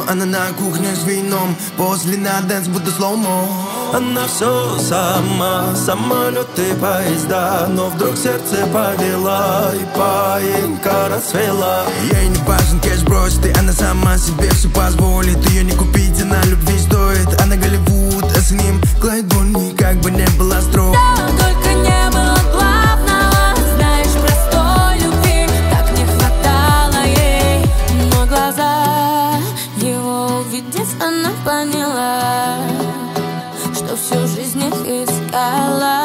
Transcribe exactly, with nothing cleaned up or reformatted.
она на кухне с вином. После на дэнс будто слоумо. Она все сама, самолеты, поезда, но вдруг сердце повела и паинька расцвела. Ей не важен кэш, бросит, и она сама себе все позволит. Ее не купить, она любви стоит. Она Голливуд, а с ним Клайд Бонни, как бы не было строг. Да, только не было главного, знаешь, простой любви. Так не хватало ей, но глаза его увидев, она поняла, что всю жизнь их искала.